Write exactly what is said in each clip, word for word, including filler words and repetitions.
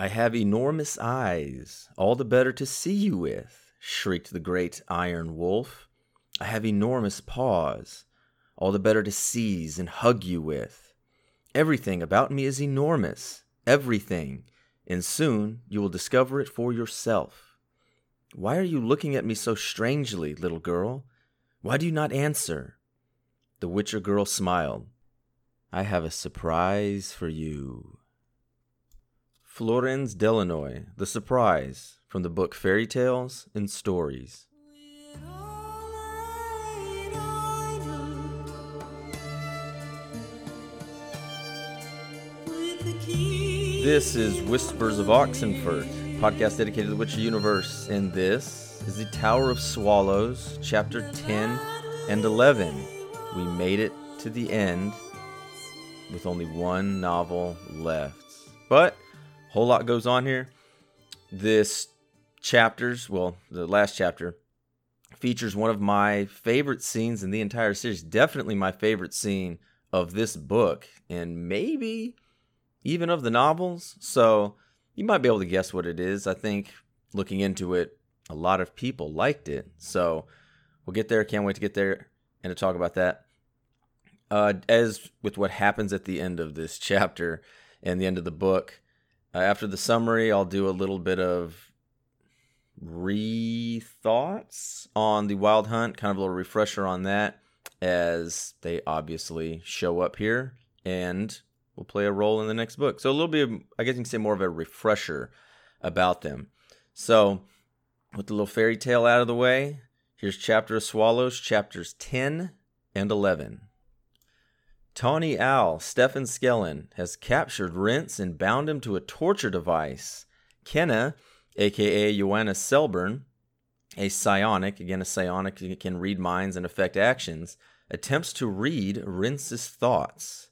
I have enormous eyes, all the better to see you with, shrieked the great iron wolf. I have enormous paws, all the better to seize and hug you with. Everything about me is enormous, everything, and soon you will discover it for yourself. Why are you looking at me so strangely, little girl? Why do you not answer? The Witcher girl smiled. I have a surprise for you. Florenz Delanoy, The Surprise, from the book Fairy Tales and Stories. This is Whispers of Oxenfurt, podcast dedicated to the Witcher universe, and this is the Tower of Swallows, chapter ten and eleven. We made it to the end with only one novel left, but a whole lot goes on here. This chapters, well, the last chapter, features one of my favorite scenes in the entire series. Definitely my favorite scene of this book, and maybe even of the novels. So you might be able to guess what it is. I think looking into it, a lot of people liked it. So we'll get there. Can't wait to get there and to talk about that. Uh, as with what happens at the end of this chapter and the end of the book, uh, after the summary, I'll do a little bit of re-thoughts on the Wild Hunt, kind of a little refresher on that, as they obviously show up here and will play a role in the next book. So a little bit, of, I guess you can say more of a refresher about them. So with the little fairy tale out of the way, here's Chapter of Swallows, chapters ten and eleven. Tawny Owl, Stefan Skellen, has captured Rintz and bound him to a torture device. Kenna, a k a. Joanna Selburn, a psionic, again a psionic can read minds and affect actions, attempts to read Rintz's thoughts.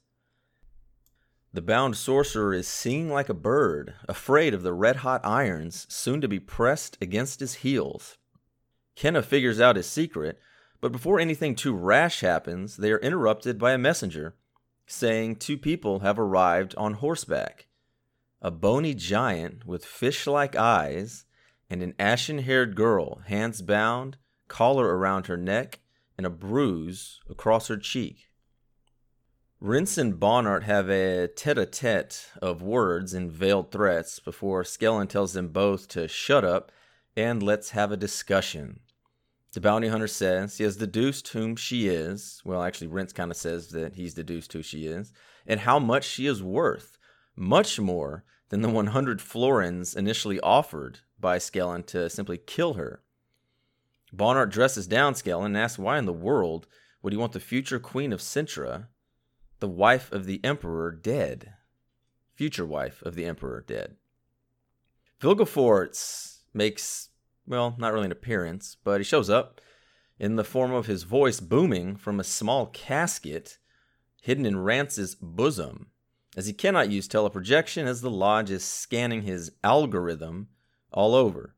The bound sorcerer is singing like a bird, afraid of the red-hot irons soon to be pressed against his heels. Kenna figures out his secret, but before anything too rash happens, they are interrupted by a messenger, saying two people have arrived on horseback. A bony giant with fish-like eyes, and an ashen-haired girl, hands bound, collar around her neck, and a bruise across her cheek. Rintz and Bonnart have a tete-a-tete of words and veiled threats before Skellen tells them both to shut up and let's have a discussion. The bounty hunter says he has deduced whom she is. Well, actually, Rintz kind of says that he's deduced who she is and how much she is worth. Much more than the one hundred florins initially offered by Skellen to simply kill her. Bonnart dresses down Skellen and asks why in the world would he want the future queen of Cintra, the wife of the emperor, dead. Future wife of the emperor, dead. Vilgefortz makes, well, not really an appearance, but he shows up in the form of his voice booming from a small casket hidden in Rance's bosom, as he cannot use teleprojection as the lodge is scanning his algorithm all over.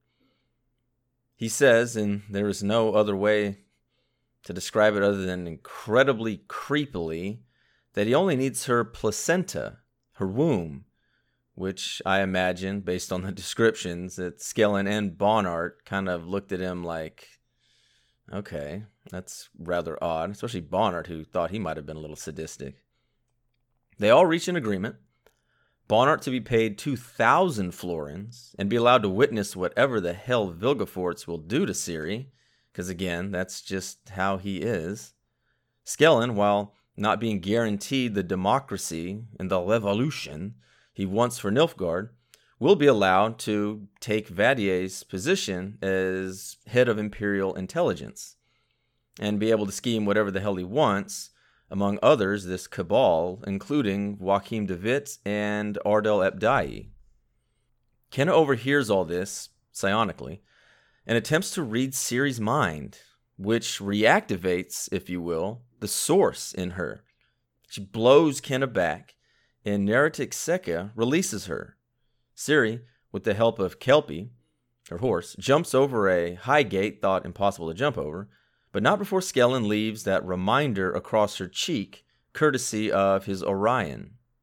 He says, and there is no other way to describe it other than incredibly creepily, that he only needs her placenta, her womb, which I imagine, based on the descriptions, that Skellen and Bonnart kind of looked at him like, okay, that's rather odd, especially Bonnart, who thought he might have been a little sadistic. They all reach an agreement. Bonnart to be paid two thousand florins and be allowed to witness whatever the hell Vilgefortz will do to Ciri, because again, that's just how he is. Skellen, while not being guaranteed the democracy and the revolution he wants for Nilfgaard, will be allowed to take Vadier's position as head of Imperial Intelligence and be able to scheme whatever the hell he wants, among others this cabal, including Joachim de Witt and Ardel Epdai. Kenna overhears all this, psionically, and attempts to read Ciri's mind, which reactivates, if you will, the source in her. She blows Kenna back, and Neratic Seca releases her. Ciri, with the help of Kelpie, her horse, jumps over a high gate thought impossible to jump over, but not before Skellen leaves that reminder across her cheek, courtesy of his Orion.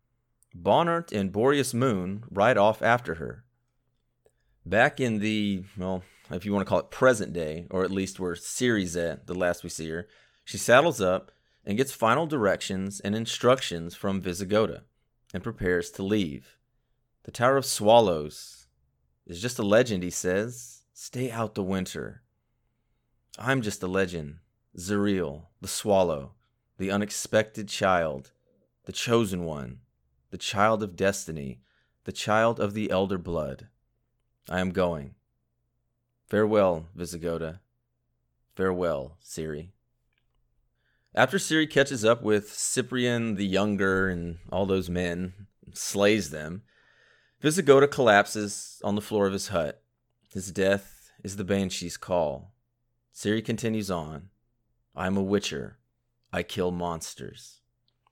Bonnert and Boreas Moon ride off after her. Back in the, well, if you want to call it present day, or at least where Ciri's at, the last we see her, she saddles up and gets final directions and instructions from Visigoda and prepares to leave. The Tower of Swallows is just a legend, he says. Stay out the winter. I'm just a legend. Zuriel, the swallow, the unexpected child, the chosen one, the child of destiny, the child of the elder blood. I am going. Farewell, Visigoda. Farewell, Ciri. After Ciri catches up with Cyprian the Younger and all those men, slays them, Visigoda collapses on the floor of his hut. His death is the Banshee's call. Ciri continues on. I am a witcher. I kill monsters.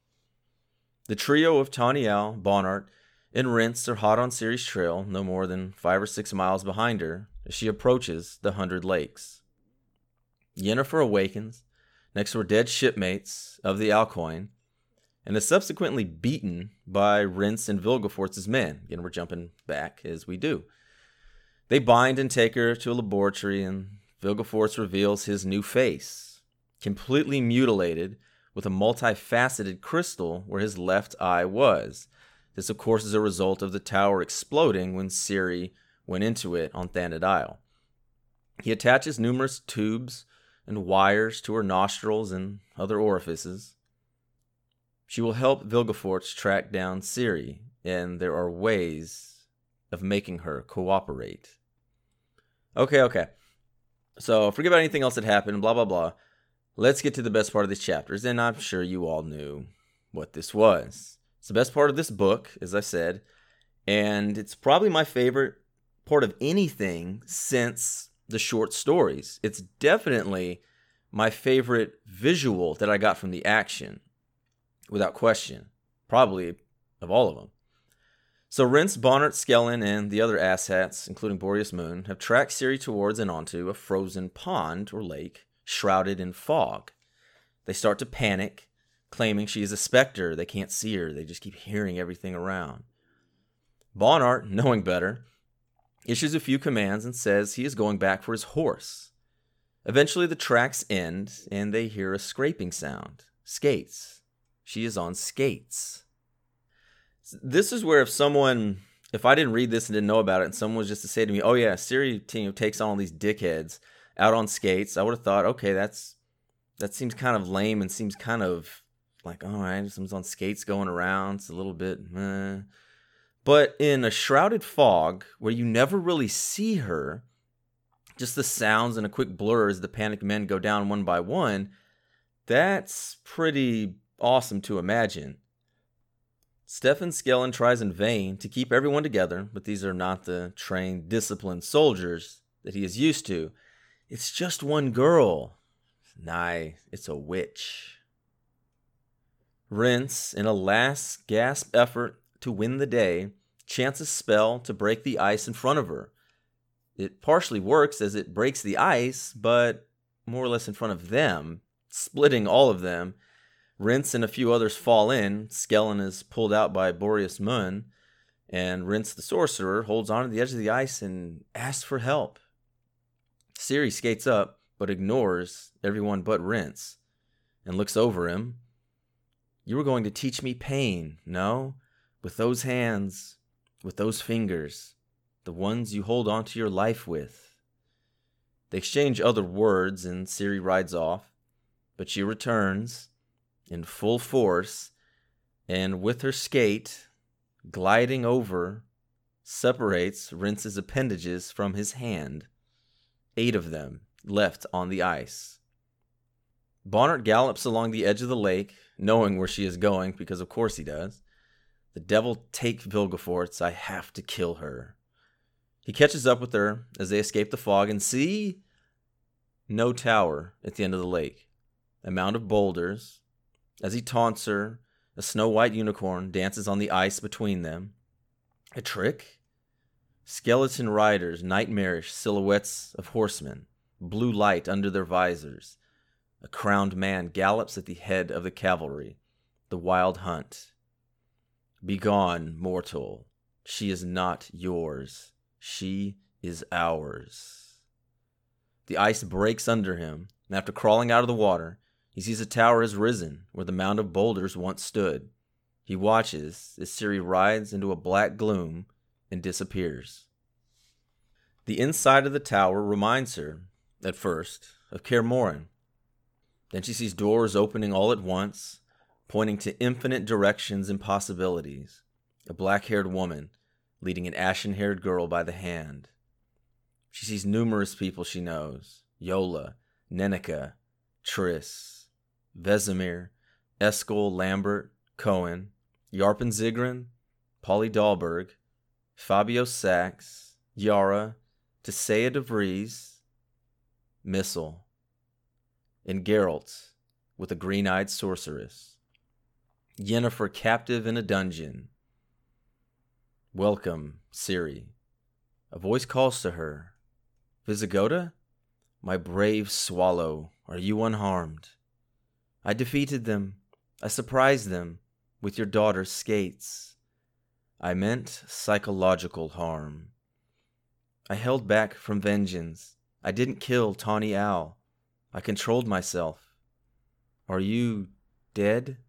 The trio of Taniel, Bonnert, and Rhys are hot on Ciri's trail, no more than five or six miles behind her, as she approaches the Hundred Lakes. Yennefer awakens next to her dead shipmates of the Alcoin, and is subsequently beaten by Rhys and Vilgefortz's men. Again, we're jumping back as we do. They bind and take her to a laboratory, and Vilgefortz reveals his new face, completely mutilated with a multifaceted crystal where his left eye was. This, of course, is a result of the tower exploding when Ciri went into it on Thanedd Isle. He attaches numerous tubes and wires to her nostrils and other orifices. She will help Vilgefortz track down Ciri, and there are ways of making her cooperate. Okay, okay. So forget about anything else that happened, blah, blah, blah. Let's get to the best part of these chapters, and I'm sure you all knew what this was. It's the best part of this book, as I said, and it's probably my favorite part of anything since the short stories. It's definitely my favorite visual that I got from the action, without question, probably of all of them. So Rhys, Bonnert, Skellen, and the other asshats, including Boreas Moon, have tracked Ciri towards and onto a frozen pond or lake shrouded in fog. They start to panic, claiming she is a specter. They can't see her. They just keep hearing everything around. Bonnert, knowing better, issues a few commands and says he is going back for his horse. Eventually the tracks end, and they hear a scraping sound. Skates. She is on skates. This is where if someone, if I didn't read this and didn't know about it, and someone was just to say to me, oh yeah, Ciri you know, takes on all these dickheads out on skates, I would have thought, okay, that's that seems kind of lame and seems kind of like, all right, someone's on skates going around. It's a little bit, eh. But in a shrouded fog where you never really see her, just the sounds and a quick blur as the panicked men go down one by one, that's pretty awesome to imagine. Stefan Skellen tries in vain to keep everyone together, but these are not the trained, disciplined soldiers that he is used to. It's just one girl. Nay, it's a witch. Rhys, in a last gasp effort to win the day, chants a spell to break the ice in front of her. It partially works as it breaks the ice, but more or less in front of them, splitting all of them. Rhys and a few others fall in. Skellen is pulled out by Boreas Moon, and Rhys the sorcerer holds on to the edge of the ice and asks for help. Ciri skates up, but ignores everyone but Rhys, and looks over him. You were going to teach me pain, no? With those hands, with those fingers, the ones you hold on to your life with. They exchange other words, and Ciri rides off, but she returns in full force, and with her skate, gliding over, separates Rhys's appendages from his hand. Eight of them left on the ice. Bonnert gallops along the edge of the lake, knowing where she is going, because of course he does. The devil take Vilgefortz, I have to kill her. He catches up with her as they escape the fog and see no tower at the end of the lake. A mound of boulders. As he taunts her, a snow-white unicorn dances on the ice between them. A trick? Skeleton riders, nightmarish silhouettes of horsemen, blue light under their visors. A crowned man gallops at the head of the cavalry. The wild hunt. Begone, mortal. She is not yours. She is ours. The ice breaks under him, and after crawling out of the water, he sees a tower has risen where the mound of boulders once stood. He watches as Ciri rides into a black gloom and disappears. The inside of the tower reminds her, at first, of Kaer Morhen. Then she sees doors opening all at once, pointing to infinite directions and possibilities. A black-haired woman leading an ashen-haired girl by the hand. She sees numerous people she knows. Yola, Nennika, Triss, Vesemir, Eskel, Lambert, Cohen, Yarpen Zigrin, Polly Dahlberg, Fabio Sachs, Yara, Tissaia de Vries, Missile, and Geralt with a green-eyed sorceress. Yennefer captive in a dungeon. Welcome, Ciri. A voice calls to her. Visigoda? My brave swallow, are you unharmed? I defeated them. I surprised them with your daughter's skates. I meant psychological harm. I held back from vengeance. I didn't kill Tawny Owl. I controlled myself. Are you dead?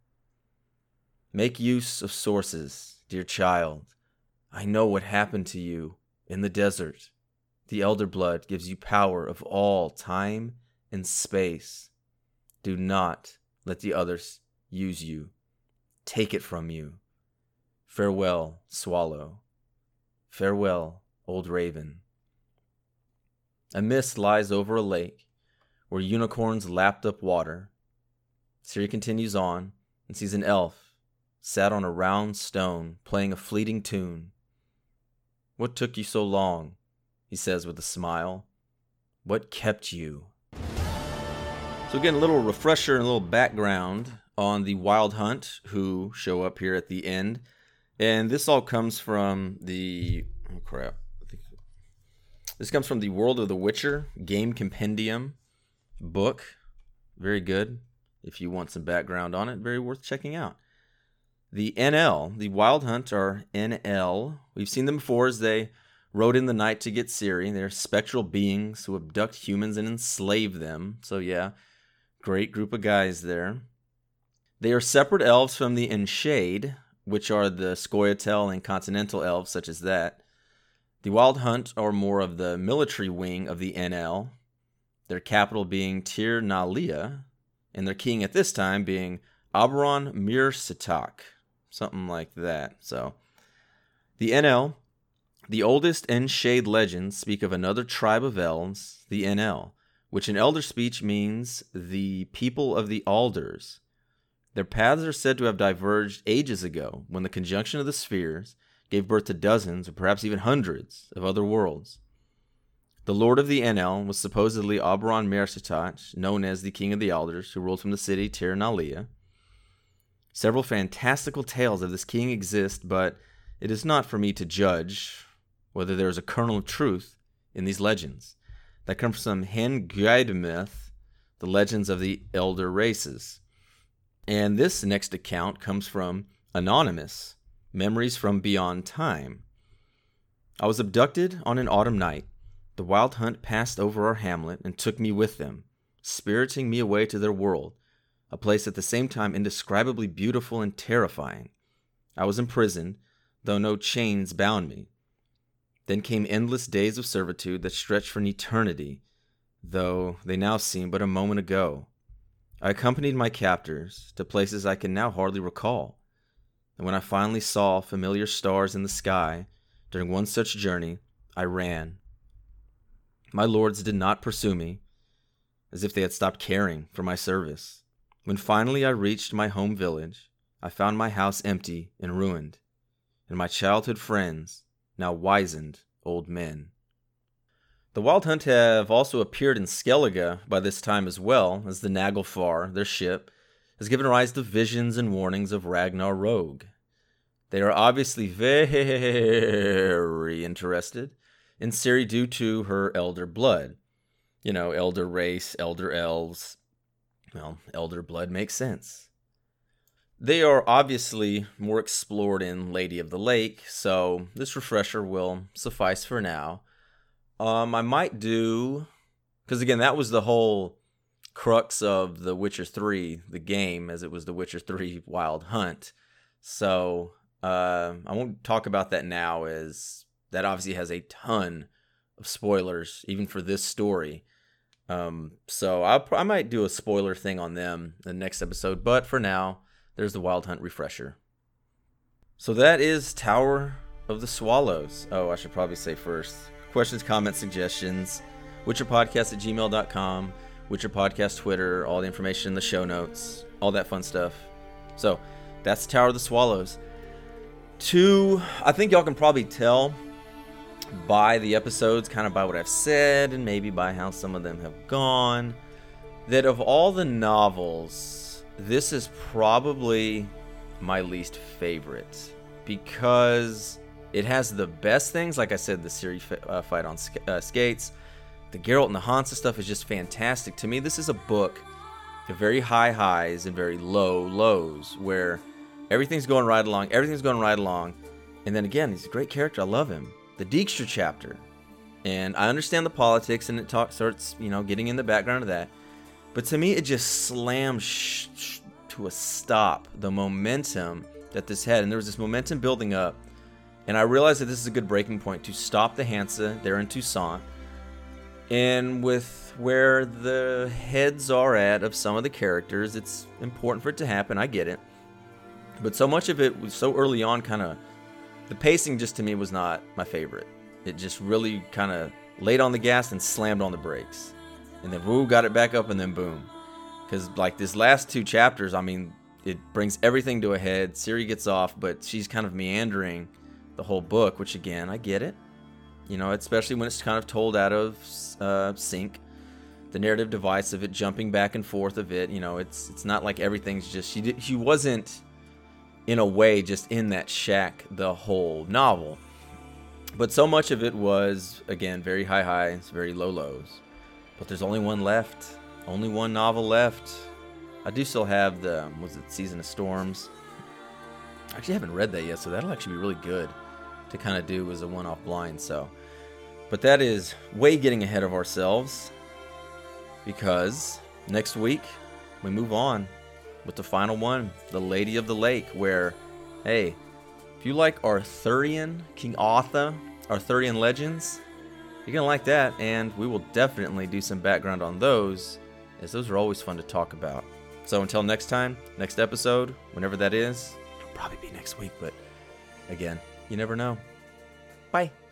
Make use of sources, dear child. I know what happened to you in the desert. The Elder Blood gives you power of all time and space. Do not let the others use you. Take it from you. Farewell, Swallow. Farewell, old Raven. A mist lies over a lake where unicorns lapped up water. Ciri continues on and sees an elf sat on a round stone playing a fleeting tune. What took you so long? He says with a smile. What kept you? So again, a little refresher and a little background on the Wild Hunt who show up here at the end. And this all comes from the... Oh, crap. This comes from the World of the Witcher Game Compendium book. Very good. If you want some background on it, very worth checking out. The N L, the Wild Hunt, are N L. We've seen them before as they rode in the night to get Ciri. They're spectral beings who abduct humans and enslave them. So yeah, great group of guys there. They are separate elves from the Enshade, which are the Scoia'tael and Continental elves such as that. The Wild Hunt are more of the military wing of the N L, their capital being Tir Nalia, and their king at this time being Oberon Mirsitak, something like that. So, the N L, the oldest Enshade legends speak of another tribe of elves, the N L, which in Elder speech means the people of the Alders. Their paths are said to have diverged ages ago when the conjunction of the spheres gave birth to dozens or perhaps even hundreds of other worlds. The lord of the N L was supposedly Oberon Mirsitak, known as the King of the Alders, who ruled from the city Tir Nalia. Several fantastical tales of this king exist, but it is not for me to judge whether there is a kernel of truth in these legends. That comes from Hen Myth, the legends of the elder races. And this next account comes from Anonymous, Memories from Beyond Time. I was abducted on an autumn night. The Wild Hunt passed over our hamlet and took me with them, spiriting me away to their world, a place at the same time indescribably beautiful and terrifying. I was imprisoned, though no chains bound me. Then came endless days of servitude that stretched for an eternity, though they now seem but a moment ago. I accompanied my captors to places I can now hardly recall, and when I finally saw familiar stars in the sky during one such journey, I ran. My lords did not pursue me, as if they had stopped caring for my service. When finally I reached my home village, I found my house empty and ruined, and my childhood friends now wizened old men. The Wild Hunt have also appeared in Skellige by this time as well, as the Naglfar, their ship, has given rise to visions and warnings of Ragnar Rogue. They are obviously very interested in Ciri due to her elder blood. You know, elder race, elder elves. Well, elder blood makes sense. They are obviously more explored in Lady of the Lake, so this refresher will suffice for now. Um, I might do, because again, that was the whole crux of The Witcher three, the game, as it was The Witcher three Wild Hunt. So uh, I won't talk about that now, as that obviously has a ton of spoilers, even for this story. Um, so I'll, I might do a spoiler thing on them in the next episode, but for now, there's the Wild Hunt refresher. So that is Tower of the Swallows. Oh, I should probably say first. Questions, comments, suggestions, witcherpodcast at gmail dot com, witcherpodcast Twitter, all the information in the show notes, all that fun stuff. So that's Tower of the Swallows. Two, I think y'all can probably tell by the episodes, kind of by what I've said, and maybe by how some of them have gone, that of all the novels, this is probably my least favorite, because it has the best things. Like I said, the Ciri uh, fight on sk- uh, skates, the Geralt and the Hansa stuff is just fantastic. To me, this is a book of very high highs and very low lows, where everything's going right along, everything's going right along, and then again, he's a great character, I love him. The Dijkstra chapter, and I understand the politics, and it talk, starts, you know, getting in the background of that, but to me, it just slams sh- sh- to a stop the momentum that this had, and there was this momentum building up, and I realized that this is a good breaking point to stop the Hansa there in Toussaint, and with where the heads are at of some of the characters, it's important for it to happen, I get it, but so much of it was so early on, kind of, the pacing just to me was not my favorite. It just really kind of laid on the gas and slammed on the brakes. And then woo, got it back up, and then boom. Because like this last two chapters, I mean, it brings everything to a head. Ciri gets off, but she's kind of meandering the whole book, which again, I get it. You know, especially when it's kind of told out of uh, sync. The narrative device of it jumping back and forth of it, you know, it's it's not like everything's just, she, did, she wasn't in a way just in that shack the whole novel, but so much of it was, again, very high highs, very low lows. But there's only one left, only one novel left. I do still have the, was it Season of Storms? I actually haven't read that yet, so that'll actually be really good to kind of do as a one-off blind. So, but that is way getting ahead of ourselves, because next week we move on with the final one, the Lady of the Lake, where, hey, if you like Arthurian, King Arthur, Arthurian legends, you're going to like that, and we will definitely do some background on those, as those are always fun to talk about. So until next time, next episode, whenever that is, it'll probably be next week, but again, you never know. Bye.